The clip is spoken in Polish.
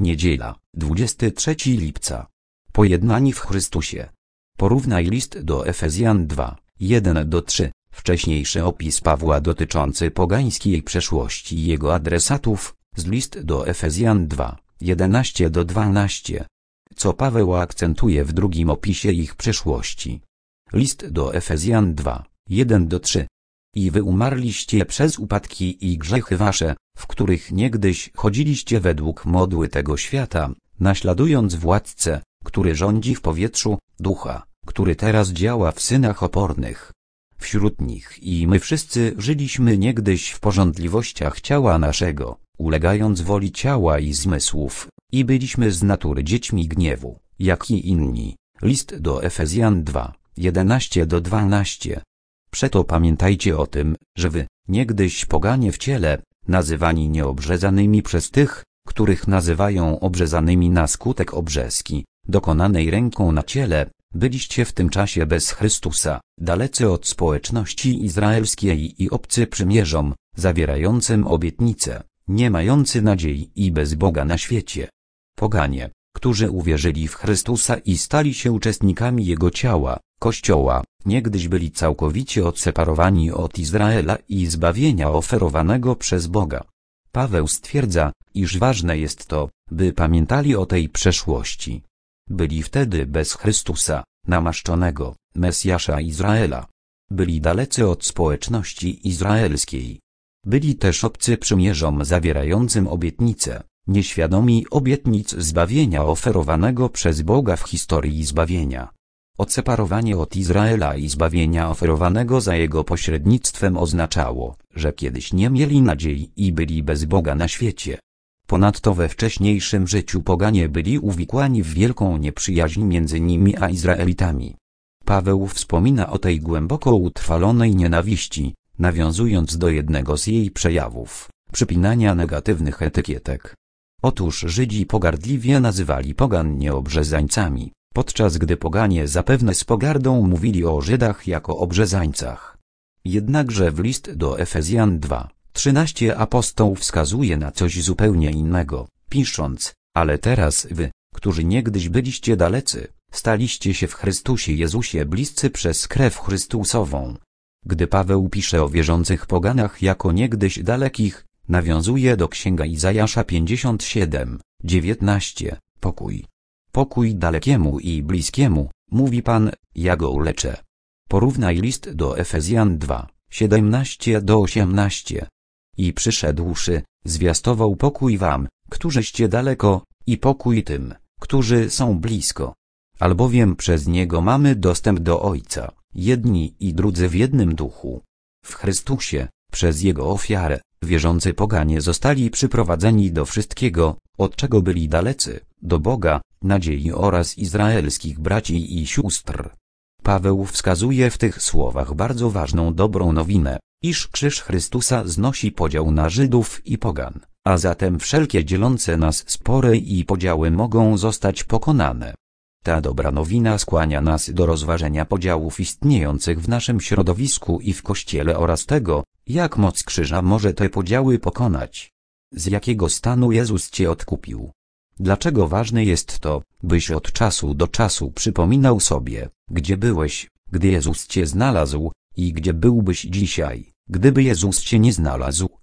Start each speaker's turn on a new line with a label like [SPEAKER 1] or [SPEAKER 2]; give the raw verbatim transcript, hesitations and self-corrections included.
[SPEAKER 1] Niedziela, dwudziestego trzeciego lipca. Pojednani w Chrystusie. Porównaj list do Efezjan dwa, jeden do trzech. Wcześniejszy opis Pawła dotyczący pogańskiej przeszłości i jego adresatów, z list do Efezjan dwa, jedenaście do dwunastu. Co Paweł akcentuje w drugim opisie ich przeszłości. List do Efezjan dwa, jeden do trzech. I wy umarliście przez upadki i grzechy wasze, w których niegdyś chodziliście według modły tego świata, naśladując władcę, który rządzi w powietrzu, ducha, który teraz działa w synach opornych. Wśród nich i my wszyscy żyliśmy niegdyś w pożądliwościach ciała naszego, ulegając woli ciała i zmysłów, i byliśmy z natury dziećmi gniewu, jak i inni. List do Efezjan dwa, jedenaście do dwunastu. Przeto pamiętajcie o tym, że wy, niegdyś poganie w ciele, nazywani nieobrzezanymi przez tych, których nazywają obrzezanymi na skutek obrzeski, dokonanej ręką na ciele, byliście w tym czasie bez Chrystusa, dalecy od społeczności izraelskiej i obcy przymierzom, zawierającym obietnice, nie mający nadziei i bez Boga na świecie. Poganie, którzy uwierzyli w Chrystusa i stali się uczestnikami Jego ciała, Kościoła, niegdyś byli całkowicie odseparowani od Izraela i zbawienia oferowanego przez Boga. Paweł stwierdza, iż ważne jest to, by pamiętali o tej przeszłości. Byli wtedy bez Chrystusa, namaszczonego, Mesjasza Izraela. Byli dalecy od społeczności izraelskiej. Byli też obcy przymierzom zawierającym obietnice, nieświadomi obietnic zbawienia oferowanego przez Boga w historii zbawienia. Odseparowanie od Izraela i zbawienia oferowanego za jego pośrednictwem oznaczało, że kiedyś nie mieli nadziei i byli bez Boga na świecie. Ponadto we wcześniejszym życiu poganie byli uwikłani w wielką nieprzyjaźń między nimi a Izraelitami. Paweł wspomina o tej głęboko utrwalonej nienawiści, nawiązując do jednego z jej przejawów, przypinania negatywnych etykietek. Otóż Żydzi pogardliwie nazywali pogan nieobrzezańcami, podczas gdy poganie zapewne z pogardą mówili o Żydach jako obrzezańcach. Jednakże w list do Efezjan dwa, trzynaście apostoł wskazuje na coś zupełnie innego, pisząc, ale teraz wy, którzy niegdyś byliście dalecy, staliście się w Chrystusie Jezusie bliscy przez krew Chrystusową. Gdy Paweł pisze o wierzących poganach jako niegdyś dalekich, nawiązuje do księga Izajasza pięćdziesiąt siedem, dziewiętnaście, pokój. Pokój dalekiemu i bliskiemu, mówi Pan, ja go uleczę. Porównaj list do Efezjan dwa, siedemnaście do osiemnastu. I przyszedłszy, zwiastował pokój wam, którzyście daleko, i pokój tym, którzy są blisko. Albowiem przez Niego mamy dostęp do Ojca, jedni i drudzy w jednym duchu. W Chrystusie, przez Jego ofiarę, wierzący poganie zostali przyprowadzeni do wszystkiego, od czego byli dalecy, do Boga, nadziei oraz izraelskich braci i sióstr. Paweł wskazuje w tych słowach bardzo ważną dobrą nowinę, iż krzyż Chrystusa znosi podział na Żydów i pogan, a zatem wszelkie dzielące nas spory i podziały mogą zostać pokonane. Ta dobra nowina skłania nas do rozważenia podziałów istniejących w naszym środowisku i w Kościele oraz tego, jak moc krzyża może te podziały pokonać. Z jakiego stanu Jezus cię odkupił? Dlaczego ważne jest to, byś od czasu do czasu przypominał sobie, gdzie byłeś, gdy Jezus cię znalazł, i gdzie byłbyś dzisiaj, gdyby Jezus cię nie znalazł?